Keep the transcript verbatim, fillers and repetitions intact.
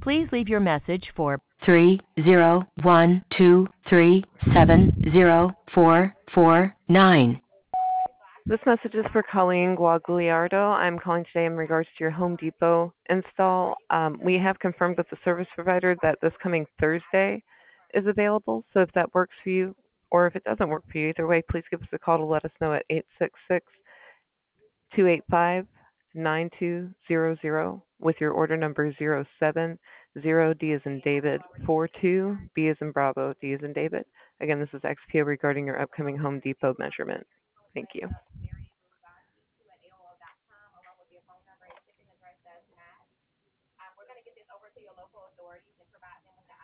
Please leave your message for three zero one two three seven zero four four nine. This message is for Colleen Guagliardo. I'm calling today in regards to your Home Depot install. Um, we have confirmed with the service provider that this coming Thursday is available. So if that works for you, or if it doesn't work for you, either way, please give us a call to let us know at eight six six, two eight five, nine two zero zero with your order number zero seven zero D as in David, four two B as in Bravo, D as in David. Again, this is X P O regarding your upcoming Home Depot measurement. Thank you.